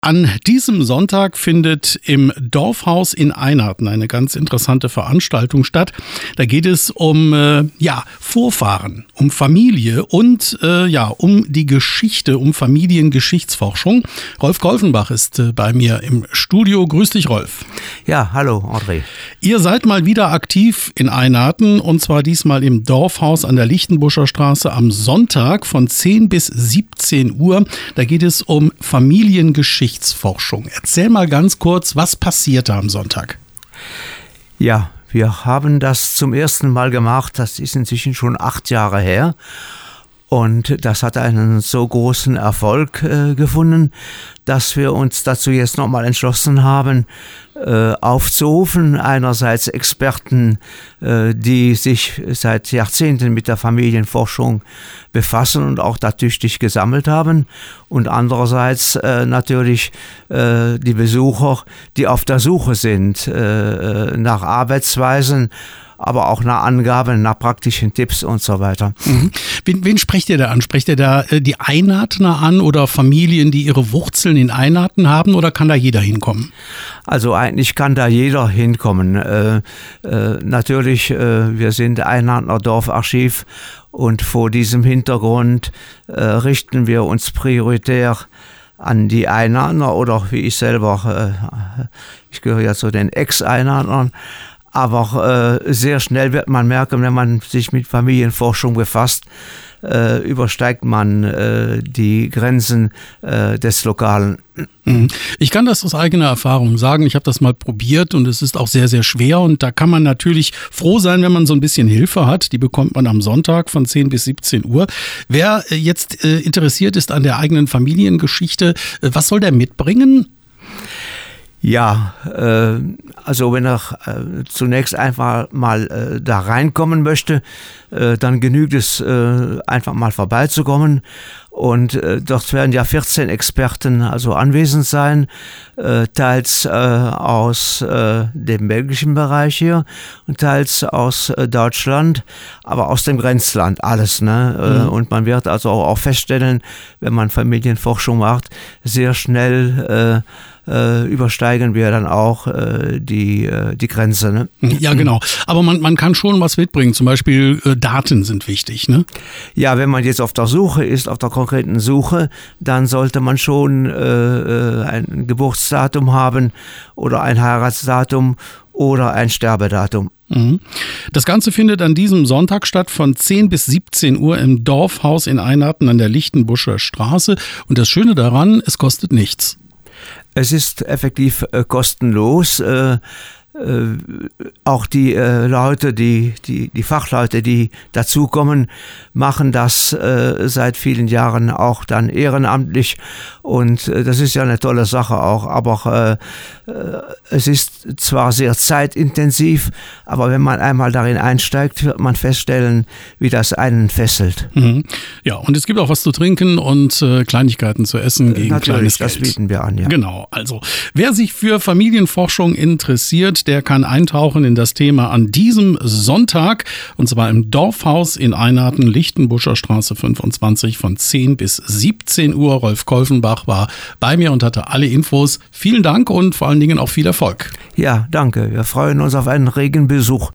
An diesem Sonntag findet im Dorfhaus in Einarten eine ganz interessante Veranstaltung statt. Da geht es um Vorfahren, um Familie und um die Geschichte, um Familiengeschichtsforschung. Rolf Golfenbach ist bei mir im Studio. Grüß dich, Rolf. Ja, hallo, André. Ihr seid mal wieder aktiv in Einarten und zwar diesmal im Dorfhaus an der Lichtenbuscher Straße am Sonntag von 10 bis 17 Uhr. Da geht es um Familiengeschichtsforschung. Erzähl mal ganz kurz, was passiert da am Sonntag? Ja, wir haben das zum ersten Mal gemacht. Das ist inzwischen schon 8 Jahre her. Und das hat einen so großen Erfolg gefunden, dass wir uns dazu jetzt nochmal entschlossen haben, aufzurufen. Einerseits Experten, die sich seit Jahrzehnten mit der Familienforschung befassen und auch da tüchtig gesammelt haben. Und andererseits natürlich die Besucher, die auf der Suche sind nach Arbeitsweisen, aber auch nach Angaben, nach praktischen Tipps und so weiter. Mhm. Wen sprecht ihr da an? Sprecht ihr da die Einartner an oder Familien, die ihre Wurzeln in Einarten haben, oder kann da jeder hinkommen? Also eigentlich kann da jeder hinkommen. Natürlich, wir sind Einartner Dorfarchiv und vor diesem Hintergrund richten wir uns prioritär an die Einartner oder wie ich selber, ich gehöre ja zu den Ex-Einartnern. Aber sehr schnell wird man merken, wenn man sich mit Familienforschung befasst, übersteigt man die Grenzen des Lokalen. Ich kann das aus eigener Erfahrung sagen. Ich habe das mal probiert und es ist auch sehr, sehr schwer. Und da kann man natürlich froh sein, wenn man so ein bisschen Hilfe hat. Die bekommt man am Sonntag von 10 bis 17 Uhr. Wer jetzt interessiert ist an der eigenen Familiengeschichte, was soll der mitbringen? Ja, also wenn er zunächst einfach mal da reinkommen möchte, dann genügt es einfach mal vorbeizukommen. Und dort werden ja 14 Experten also anwesend sein, teils aus dem belgischen Bereich hier und teils aus Deutschland, aber aus dem Grenzland alles. Ne? Und man wird also auch feststellen, wenn man Familienforschung macht, sehr schnell übersteigen wir dann auch die Grenze. Ne? Ja, genau. Aber man kann schon was mitbringen. Zum Beispiel Daten sind wichtig, ne? Ja, wenn man jetzt auf der Suche ist, auf der konkreten Suche, dann sollte man schon ein Geburtsdatum haben oder ein Heiratsdatum oder ein Sterbedatum. Das Ganze findet an diesem Sonntag statt von 10 bis 17 Uhr im Dorfhaus in Einarten an der Lichtenbuscher Straße. Und das Schöne daran, es kostet nichts. Es ist effektiv kostenlos. Auch die Leute, die Fachleute, die dazukommen, machen das seit vielen Jahren auch dann ehrenamtlich. Und das ist ja eine tolle Sache auch. Aber es ist zwar sehr zeitintensiv, aber wenn man einmal darin einsteigt, wird man feststellen, wie das einen fesselt. Ja, und es gibt auch was zu trinken und Kleinigkeiten zu essen gegen kleines Geld. Das bieten wir an, ja. Genau, also wer sich für Familienforschung interessiert, der kann eintauchen in das Thema an diesem Sonntag, und zwar im Dorfhaus in Einarten, Lichtenbuscher Straße 25 von 10 bis 17 Uhr. Rolf Golfenbach war bei mir und hatte alle Infos. Vielen Dank und vor allen Dingen auch viel Erfolg. Ja, danke. Wir freuen uns auf einen regen Besuch.